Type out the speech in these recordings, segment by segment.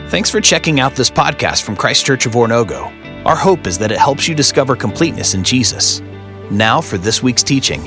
Thanks for checking out this podcast from Christ Church of Oronogo. Our hope is that it helps you discover completeness in Jesus. Now for this week's teaching.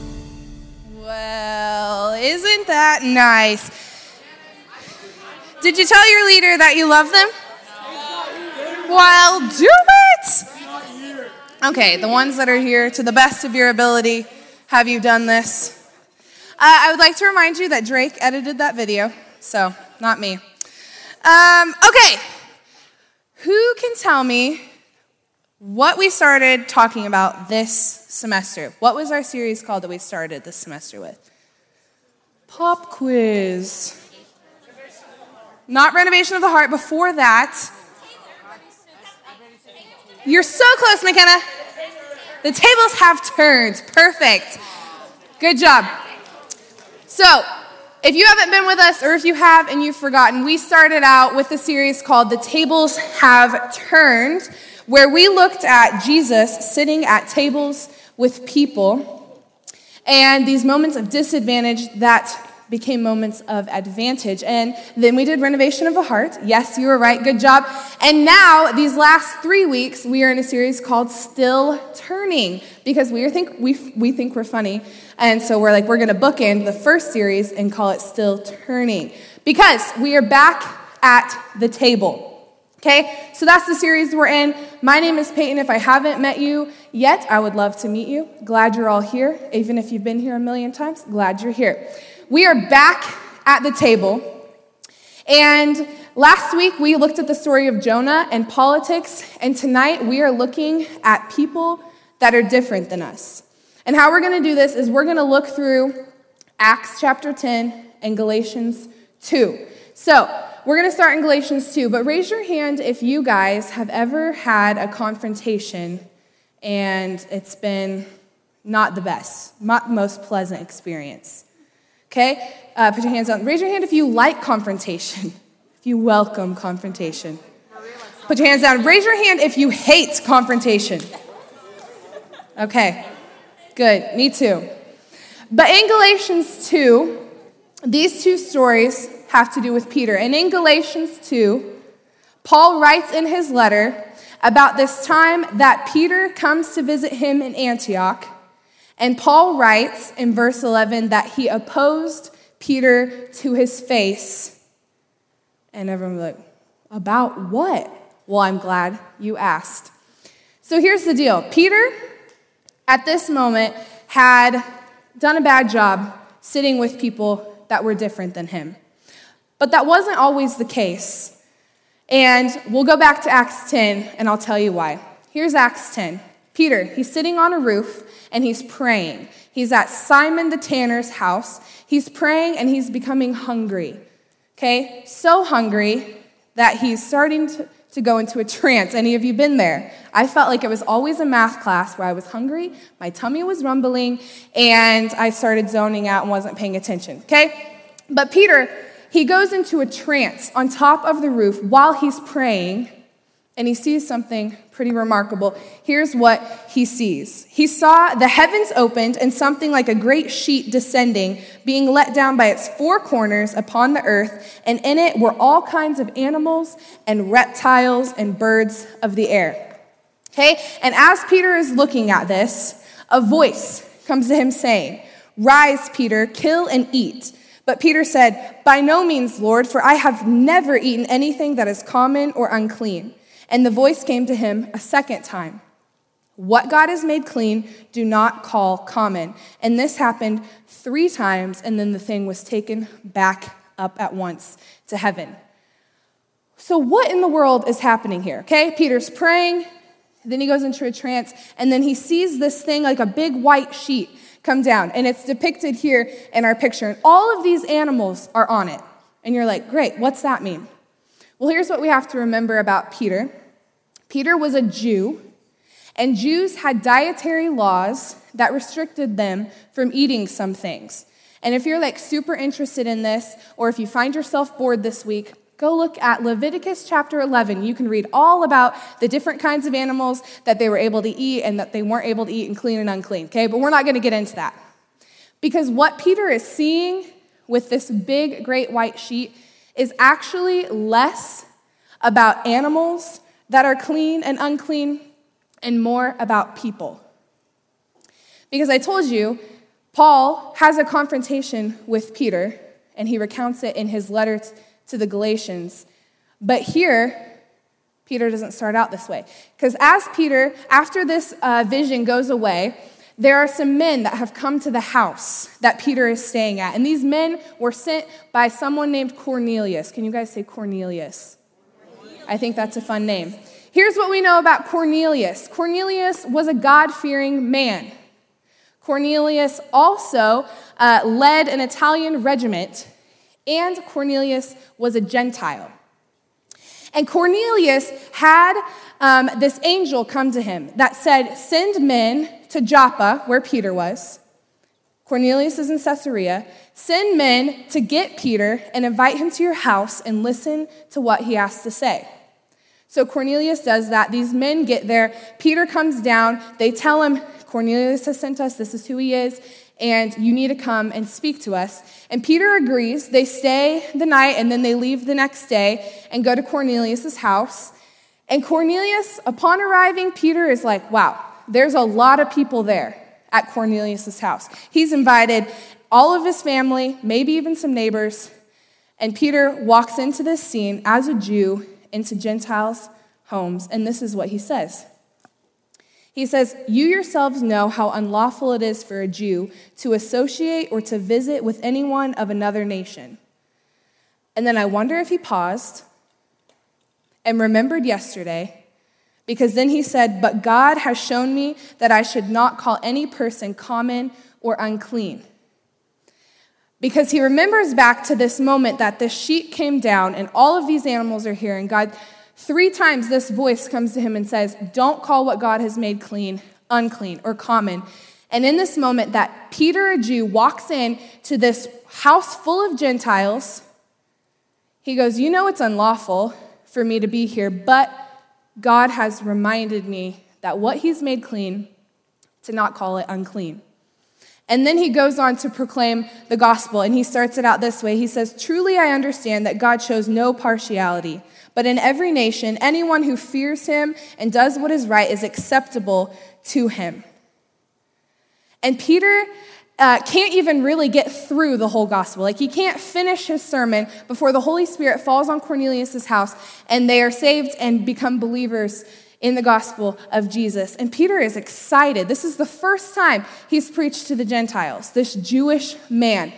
Well, isn't that nice? Did you tell your leader that you love them? Well, do it! Okay, the ones that are here, to the best of your ability, have you done this? I would like to remind you that Drake edited that video, so not me. Okay, who can tell me what we started talking about this semester? What was our series called that we started this semester with? Pop quiz. Not renovation of the heart. Before that, you're so close, McKenna. The tables have turned. Perfect. Good job. So, if you haven't been with us, or if you have and you've forgotten, we started out with a series called The Tables Have Turned, where we looked at Jesus sitting at tables with people, and these moments of disadvantage that became moments of advantage. And then we did renovation of the heart. Yes, you were right. Good job. And now, these last 3 weeks, we are in a series called Still Turning, because we think we're funny. And so we're going to bookend the first series and call it Still Turning, because we are back at the table. Okay, so that's the series we're in. My name is Peyton. If I haven't met you yet, I would love to meet you. Glad you're all here. Even if you've been here a million times, glad you're here. We are back at the table. And last week, we looked at the story of Jonah and politics. And tonight, we are looking at people that are different than us. And how we're going to do this is we're going to look through Acts chapter 10 and Galatians 2. So, we're going to start in Galatians 2, but raise your hand if you guys have ever had a confrontation and it's been not the best, not the most pleasant experience. Okay? Put your hands up. Raise your hand if you like confrontation, if you welcome confrontation. Put your hands down. Raise your hand if you hate confrontation. Okay. Good. Me too. But in Galatians 2, these two stories have to do with Peter. And in Galatians 2, Paul writes in his letter about this time that Peter comes to visit him in Antioch. And Paul writes in verse 11 that he opposed Peter to his face. And everyone was like, about what? Well, I'm glad you asked. So here's the deal. Peter, at this moment, had done a bad job sitting with people that were different than him. But that wasn't always the case. And we'll go back to Acts 10, and I'll tell you why. Here's Acts 10. Peter, he's sitting on a roof, and he's praying. He's at Simon the tanner's house. He's praying, and he's becoming hungry. Okay? So hungry that he's starting to go into a trance. Any of you been there? I felt like it was always a math class where I was hungry, my tummy was rumbling, and I started zoning out and wasn't paying attention. Okay? But Peter, he goes into a trance on top of the roof while he's praying, and he sees something pretty remarkable. Here's what he sees. He saw the heavens opened and something like a great sheet descending, being let down by its four corners upon the earth, and in it were all kinds of animals and reptiles and birds of the air. Okay? And as Peter is looking at this, a voice comes to him saying, "Rise, Peter, kill and eat." But Peter said, "By no means, Lord, for I have never eaten anything that is common or unclean." And the voice came to him a second time. "What God has made clean, do not call common." And this happened 3 times, and then the thing was taken back up at once to heaven. So what in the world is happening here? Okay, Peter's praying, then he goes into a trance, and then he sees this thing like a big white sheet come down, and it's depicted here in our picture, and all of these animals are on it. And you're like, great, what's that mean? Well, here's what we have to remember about Peter. Peter was a Jew, and Jews had dietary laws that restricted them from eating some things. And if you're like super interested in this, or if you find yourself bored this week, go look at Leviticus chapter 11. You can read all about the different kinds of animals that they were able to eat and that they weren't able to eat, and clean and unclean, okay? But we're not going to get into that. Because what Peter is seeing with this big, great white sheet is actually less about animals that are clean and unclean, and more about people. Because I told you, Paul has a confrontation with Peter, and he recounts it in his letter to the Galatians. But here, Peter doesn't start out this way. Because as Peter, after this vision goes away, there are some men that have come to the house that Peter is staying at. And these men were sent by someone named Cornelius. Can you guys say Cornelius? I think that's a fun name. Here's what we know about Cornelius. Cornelius was a God-fearing man. Cornelius also led an Italian regiment, and Cornelius was a Gentile. And Cornelius had this angel come to him that said, send men to Joppa, where Peter was. Cornelius is in Caesarea. Send men to get Peter and invite him to your house and listen to what he has to say. So Cornelius does that. These men get there. Peter comes down. They tell him, Cornelius has sent us. This is who he is. And you need to come and speak to us. And Peter agrees. They stay the night, and then they leave the next day and go to Cornelius' house. And Cornelius, upon arriving, Peter is like, wow, there's a lot of people there at Cornelius' house. He's invited all of his family, maybe even some neighbors. And Peter walks into this scene as a Jew into Gentiles' homes. And this is what he says. He says, you yourselves know how unlawful it is for a Jew to associate or to visit with anyone of another nation. And then I wonder if he paused and remembered yesterday, because then he said, but God has shown me that I should not call any person common or unclean. Because he remembers back to this moment that the sheet came down and all of these animals are here, and God, 3 times this voice comes to him and says, don't call what God has made clean, unclean, or common. And in this moment that Peter, a Jew, walks in to this house full of Gentiles, he goes, you know it's unlawful for me to be here, but God has reminded me that what he's made clean, to not call it unclean. And then he goes on to proclaim the gospel, and he starts it out this way. He says, truly I understand that God shows no partiality, but in every nation, anyone who fears him and does what is right is acceptable to him. And Peter can't even really get through the whole gospel. Like, he can't finish his sermon before the Holy Spirit falls on Cornelius' house and they are saved and become believers in the gospel of Jesus. And Peter is excited. This is the first time he's preached to the Gentiles, this Jewish man.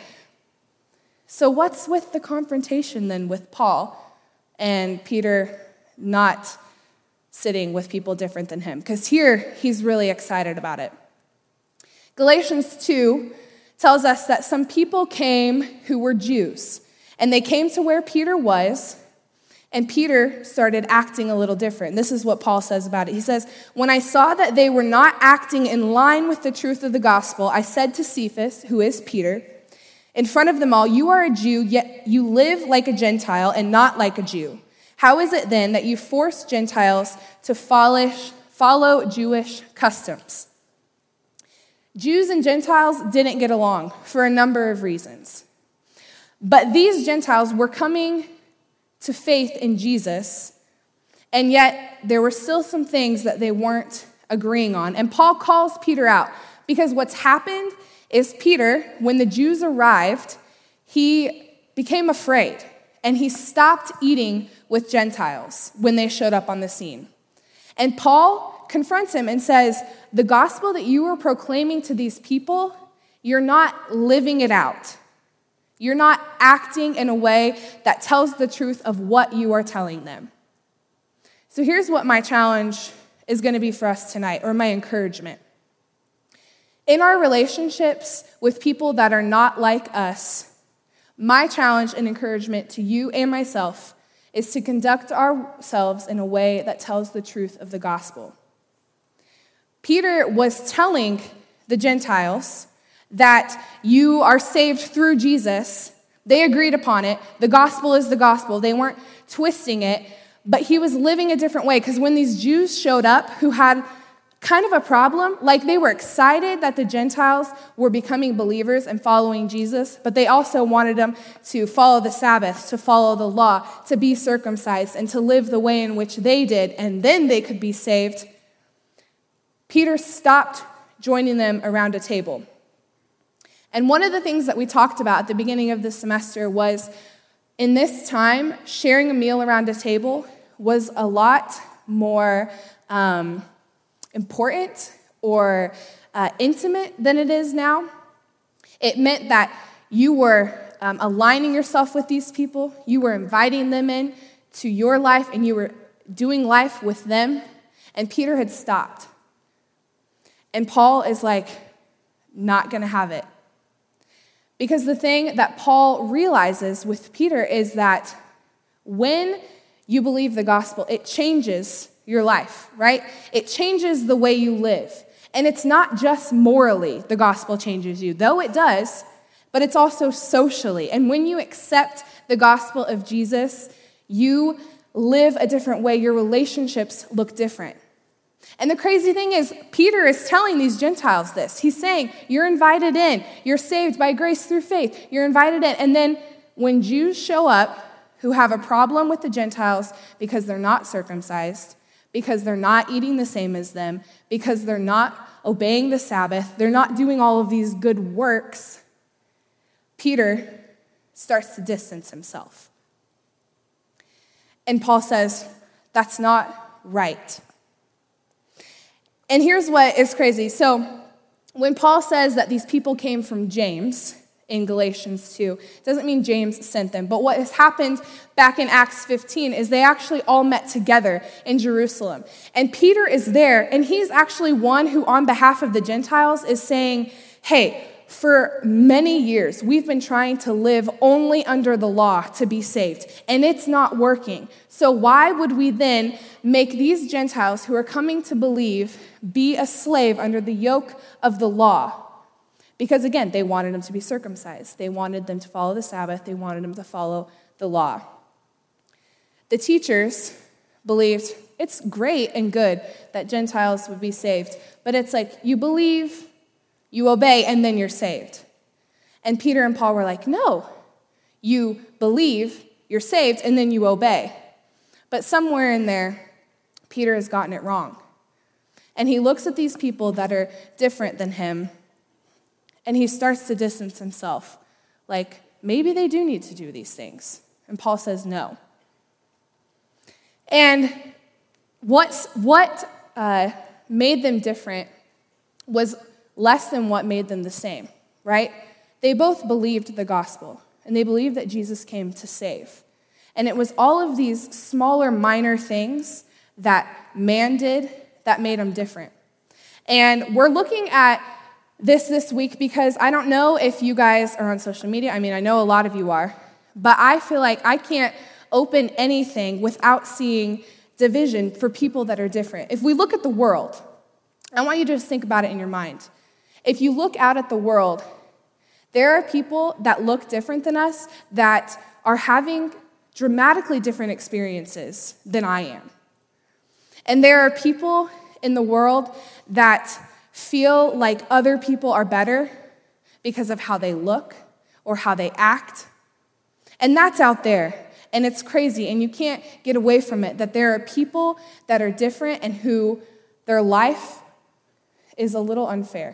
So what's with the confrontation then with Paul and Peter not sitting with people different than him? Because here he's really excited about it. Galatians 2 tells us that some people came who were Jews, and they came to where Peter was, and Peter started acting a little different. This is what Paul says about it. He says, when I saw that they were not acting in line with the truth of the gospel, I said to Cephas, who is Peter, in front of them all, you are a Jew, yet you live like a Gentile and not like a Jew. How is it then that you force Gentiles to follow Jewish customs? Jews and Gentiles didn't get along for a number of reasons. But these Gentiles were coming to faith in Jesus, and yet there were still some things that they weren't agreeing on. And Paul calls Peter out, because what's happened is Peter, when the Jews arrived, he became afraid, and he stopped eating with Gentiles when they showed up on the scene. And Paul confronts him and says, the gospel that you are proclaiming to these people, you're not living it out. You're not acting in a way that tells the truth of what you are telling them. So here's what my challenge is going to be for us tonight, or my encouragement. In our relationships with people that are not like us, my challenge and encouragement to you and myself is to conduct ourselves in a way that tells the truth of the gospel. Peter was telling the Gentiles that you are saved through Jesus. They agreed upon it. The gospel is the gospel. They weren't twisting it, but he was living a different way, because when these Jews showed up who had kind of a problem. Like, they were excited that the Gentiles were becoming believers and following Jesus, but they also wanted them to follow the Sabbath, to follow the law, to be circumcised, and to live the way in which they did, and then they could be saved. Peter stopped joining them around a table. And one of the things that we talked about at the beginning of the semester was, in this time, sharing a meal around a table was a lot more important or intimate than it is now. It meant that you were aligning yourself with these people, you were inviting them in to your life, and you were doing life with them, and Peter had stopped. And Paul is not going to have it. Because the thing that Paul realizes with Peter is that when you believe the gospel, it changes your life, right? It changes the way you live. And it's not just morally the gospel changes you, though it does, but it's also socially. And when you accept the gospel of Jesus, you live a different way. Your relationships look different. And the crazy thing is, Peter is telling these Gentiles this. He's saying, you're invited in. You're saved by grace through faith. You're invited in. And then when Jews show up who have a problem with the Gentiles because they're not circumcised, because they're not eating the same as them, because they're not obeying the Sabbath, they're not doing all of these good works, Peter starts to distance himself. And Paul says, that's not right. And here's what is crazy. So when Paul says that these people came from James in Galatians 2, it doesn't mean James sent them. But what has happened back in Acts 15 is they actually all met together in Jerusalem. And Peter is there, and he's actually one who, on behalf of the Gentiles, is saying, hey, for many years, we've been trying to live only under the law to be saved, and it's not working. So why would we then make these Gentiles who are coming to believe be a slave under the yoke of the law? Because again, they wanted them to be circumcised. They wanted them to follow the Sabbath. They wanted them to follow the law. The teachers believed it's great and good that Gentiles would be saved, but it's like you believe, you obey, and then you're saved. And Peter and Paul were like, no, you believe, you're saved, and then you obey. But somewhere in there, Peter has gotten it wrong. And he looks at these people that are different than him, and he starts to distance himself. Like, maybe they do need to do these things. And Paul says no. And what made them different was less than what made them the same, right? They both believed the gospel, and they believed that Jesus came to save. And it was all of these smaller, minor things that man did that made them different. And we're looking at this week because I don't know if you guys are on social media. I mean, I know a lot of you are, but I feel like I can't open anything without seeing division for people that are different. If we look at the world, I want you to just think about it in your mind. If you look out at the world, there are people that look different than us that are having dramatically different experiences than I am. And there are people in the world that feel like other people are better because of how they look or how they act. And that's out there, and it's crazy, and you can't get away from it, that there are people that are different and who their life is a little unfair.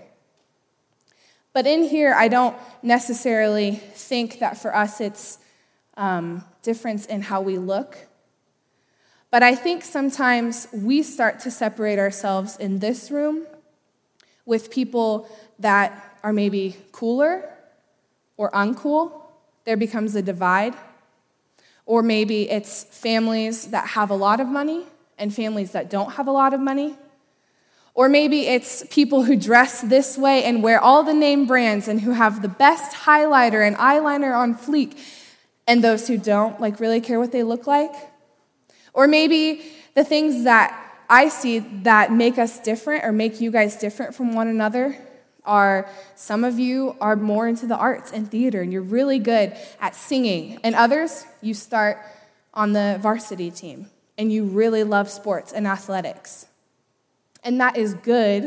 But in here, I don't necessarily think that for us it's difference in how we look. But I think sometimes we start to separate ourselves in this room with people that are maybe cooler or uncool. There becomes a divide. Or maybe it's families that have a lot of money and families that don't have a lot of money. Or maybe it's people who dress this way and wear all the name brands and who have the best highlighter and eyeliner on fleek, and those who don't really care what they look like. Or maybe the things that I see that make us different or make you guys different from one another are some of you are more into the arts and theater and you're really good at singing, and others, you start on the varsity team and you really love sports and athletics. and that is good.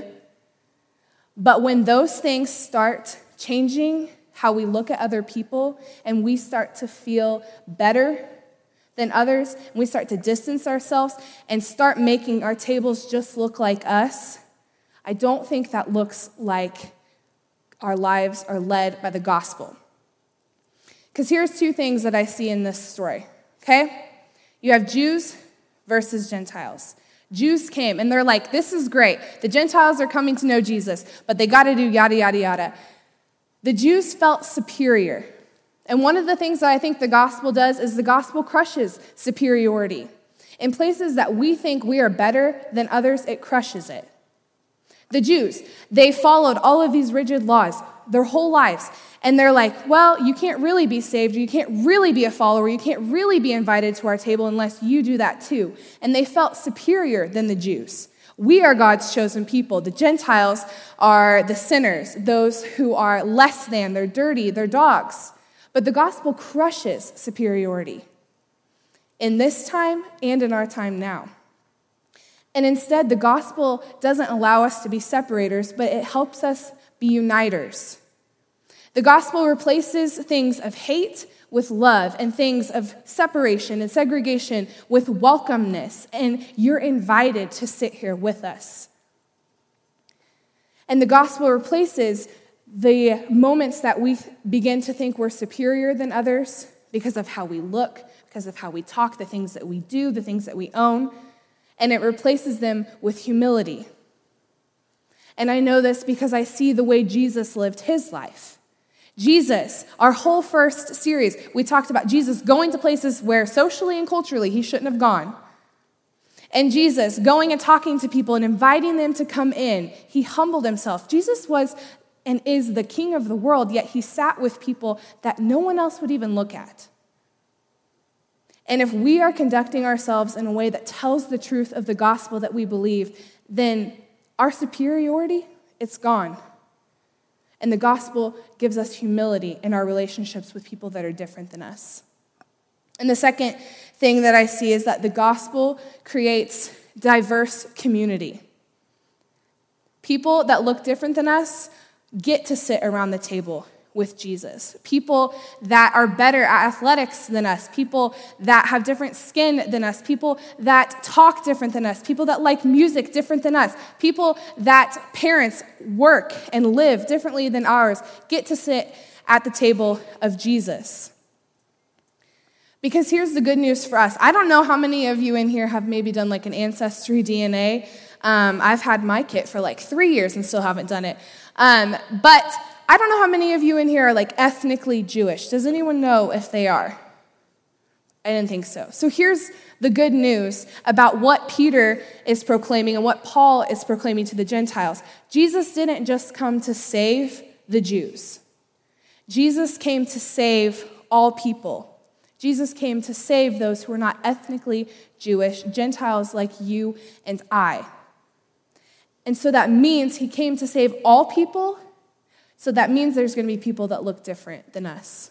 But when those things start changing how we look at other people and we start to feel better than others, and we start to distance ourselves and start making our tables just look like us, I don't think that looks like our lives are led by the gospel. Because here's two things that I see in this story, okay? You have Jews versus Gentiles. Jews came, and they're like, this is great. The Gentiles are coming to know Jesus, but they got to do yada, yada, yada. The Jews felt superior. And one of the things that I think the gospel does is the gospel crushes superiority. In places that we think we are better than others, it crushes it. The Jews, they followed all of these rigid laws their whole lives. And they're like, well, you can't really be saved, or you can't really be a follower, you can't really be invited to our table unless you do that too. And they felt superior than the Jews. We are God's chosen people. The Gentiles are the sinners, those who are less than, they're dirty, they're dogs. But the gospel crushes superiority in this time and in our time now. And instead, the gospel doesn't allow us to be separators, but it helps us be uniters. The gospel replaces things of hate with love and things of separation and segregation with welcomeness, and you're invited to sit here with us. And the gospel replaces the moments that we begin to think we're superior than others because of how we look, because of how we talk, the things that we do, the things that we own, and it replaces them with humility. And I know this because I see the way Jesus lived his life. Jesus, our whole first series, we talked about Jesus going to places where socially and culturally he shouldn't have gone. And Jesus going and talking to people and inviting them to come in. He humbled himself. Jesus was and is the king of the world, yet he sat with people that no one else would even look at. And if we are conducting ourselves in a way that tells the truth of the gospel that we believe, then our superiority, it's gone. And the gospel gives us humility in our relationships with people that are different than us. And the second thing that I see is that the gospel creates diverse community. People that look different than us get to sit around the table with Jesus. People that are better at athletics than us, people that have different skin than us, people that talk different than us, people that like music different than us, people that parents work and live differently than ours, get to sit at the table of Jesus. Because here's the good news for us. I don't know how many of you in here have maybe done like an Ancestry DNA. I've had my kit for like 3 years and still haven't done it. But I don't know how many of you in here are like ethnically Jewish. Does anyone know if they are? I didn't think so. So here's the good news about what Peter is proclaiming and what Paul is proclaiming to the Gentiles. Jesus didn't just come to save the Jews. Jesus came to save all people. Jesus came to save those who are not ethnically Jewish, Gentiles like you and I. And so that means he came to save all people. So that means there's going to be people that look different than us.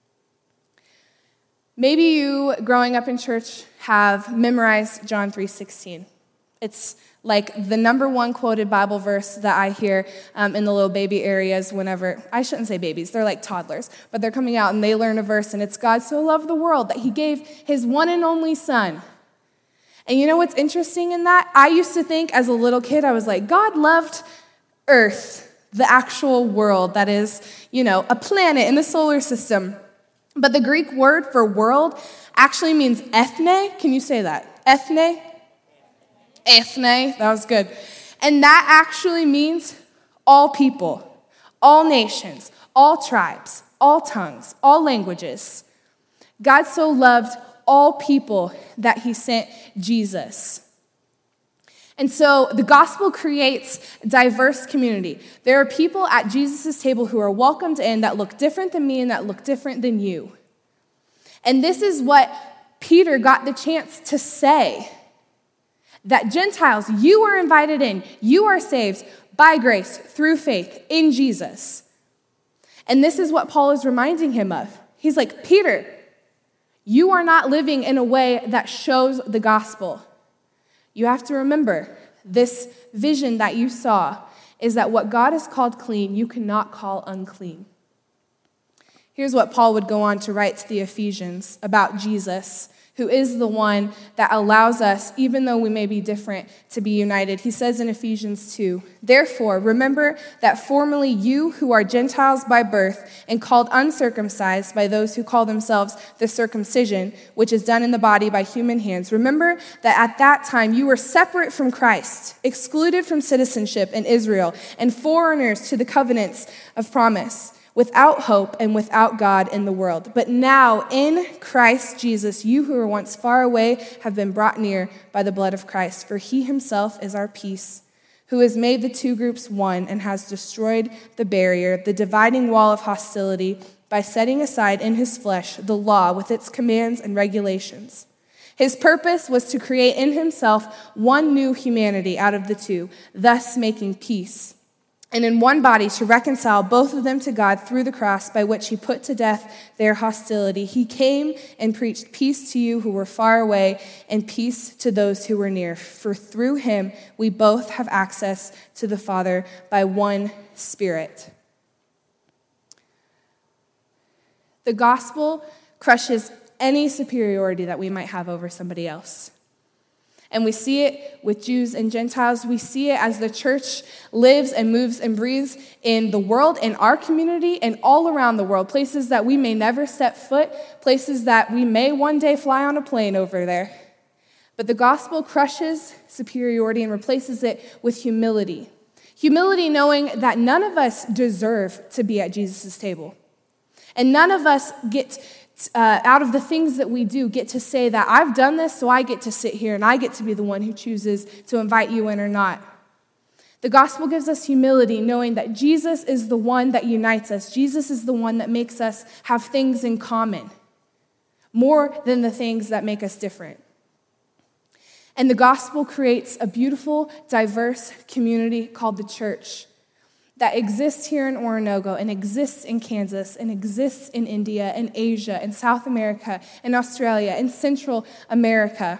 Maybe you, growing up in church, have memorized John 3:16. It's like the number one quoted Bible verse that I hear in the little baby areas whenever, I shouldn't say babies, they're like toddlers, but they're coming out and they learn a verse, and it's God so loved the world that he gave his one and only son. And you know what's interesting in that? I used to think as a little kid, I was like, God loved Earth, the actual world that is, a planet in the solar system. But the Greek word for world actually means ethne. Can you say that? Ethne? Ethne. That was good. And that actually means all people, all nations, all tribes, all tongues, all languages. God so loved all people that he sent Jesus. And so the gospel creates diverse community. There are people at Jesus' table who are welcomed in that look different than me and that look different than you. And this is what Peter got the chance to say, that Gentiles, you are invited in, you are saved by grace through faith in Jesus. And this is what Paul is reminding him of. He's like, Peter, you are not living in a way that shows the gospel. You have to remember this vision that you saw is that what God has called clean, you cannot call unclean. Here's what Paul would go on to write to the Ephesians about Jesus, who is the one that allows us, even though we may be different, to be united. He says in Ephesians 2, "Therefore, remember that formerly you who are Gentiles by birth and called uncircumcised by those who call themselves the circumcision, which is done in the body by human hands, remember that at that time you were separate from Christ, excluded from citizenship in Israel, and foreigners to the covenants of promise, without hope and without God in the world. But now, in Christ Jesus, you who were once far away have been brought near by the blood of Christ. For he himself is our peace, who has made the two groups one and has destroyed the barrier, the dividing wall of hostility, by setting aside in his flesh the law with its commands and regulations. His purpose was to create in himself one new humanity out of the two, thus making peace, and in one body to reconcile both of them to God through the cross, by which he put to death their hostility. He came and preached peace to you who were far away and peace to those who were near. For through him we both have access to the Father by one Spirit." The gospel crushes any superiority that we might have over somebody else. And we see it with Jews and Gentiles. We see it as the church lives and moves and breathes in the world, in our community, and all around the world. Places that we may never set foot, places that we may one day fly on a plane over there. But the gospel crushes superiority and replaces it with humility. Humility knowing that none of us deserve to be at Jesus' table. And none of us get out of the things that we do, get to say that I've done this, so I get to sit here and I get to be the one who chooses to invite you in or not. The gospel gives us humility, knowing that Jesus is the one that unites us. Jesus is the one that makes us have things in common, more than the things that make us different. And the gospel creates a beautiful, diverse community called the church, that exists here in Oronogo and exists in Kansas and exists in India and Asia and South America and Australia and Central America.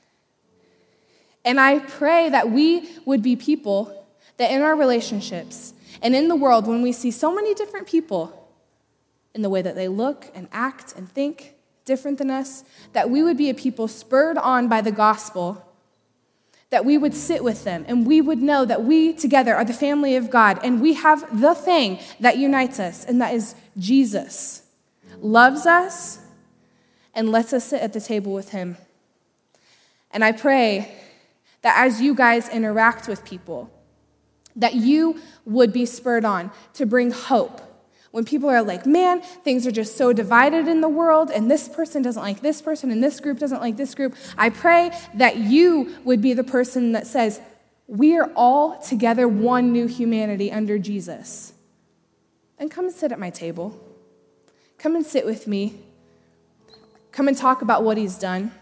And I pray that we would be people that in our relationships and in the world, when we see so many different people in the way that they look and act and think different than us, that we would be a people spurred on by the gospel, that we would sit with them and we would know that we together are the family of God and we have the thing that unites us, and that is Jesus loves us and lets us sit at the table with him. And I pray that as you guys interact with people, that you would be spurred on to bring hope. When people are like, man, things are just so divided in the world, and this person doesn't like this person, and this group doesn't like this group, I pray that you would be the person that says, we are all together one new humanity under Jesus. And come and sit at my table. Come and sit with me. Come and talk about what he's done.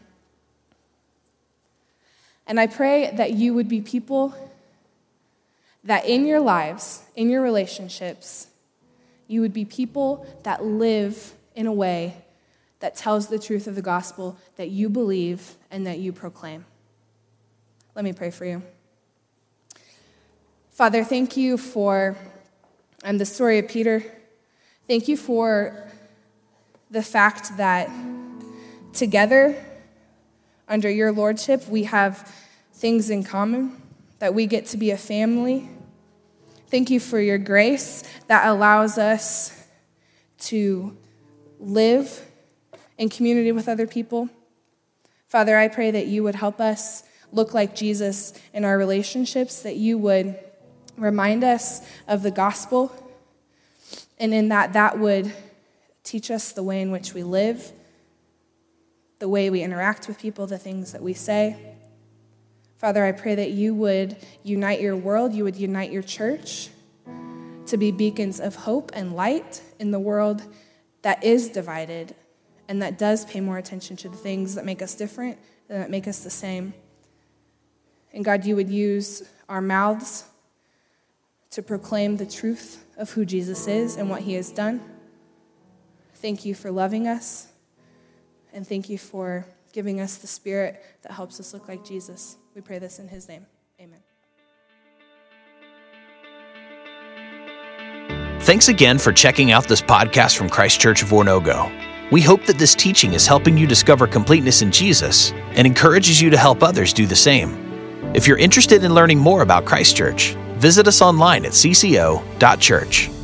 And I pray that you would be people that in your lives, in your relationships, you would be people that live in a way that tells the truth of the gospel that you believe and that you proclaim. Let me pray for you. Father, thank you for the story of Peter. Thank you for the fact that together, under your lordship, we have things in common, that we get to be a family. Thank you for your grace that allows us to live in community with other people. Father, I pray that you would help us look like Jesus in our relationships, that you would remind us of the gospel, and in that would teach us the way in which we live, the way we interact with people, the things that we say. Father, I pray that you would unite your world, you would unite your church to be beacons of hope and light in the world that is divided and that does pay more attention to the things that make us different and that make us the same. And God, you would use our mouths to proclaim the truth of who Jesus is and what he has done. Thank you for loving us, and thank you for giving us the Spirit that helps us look like Jesus. We pray this in his name. Amen. Thanks again for checking out this podcast from Christ Church of Oronogo. We hope that this teaching is helping you discover completeness in Jesus and encourages you to help others do the same. If you're interested in learning more about Christ Church, visit us online at cco.church.